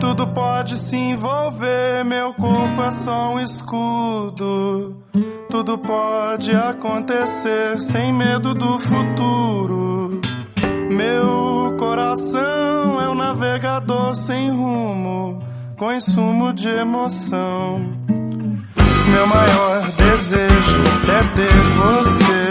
Tudo pode se envolver, meu corpo é só um escudo. Tudo pode acontecer sem medo do futuro. Meu coração é um navegador sem rumo, com insumo de emoção. Meu maior desejo é ter você.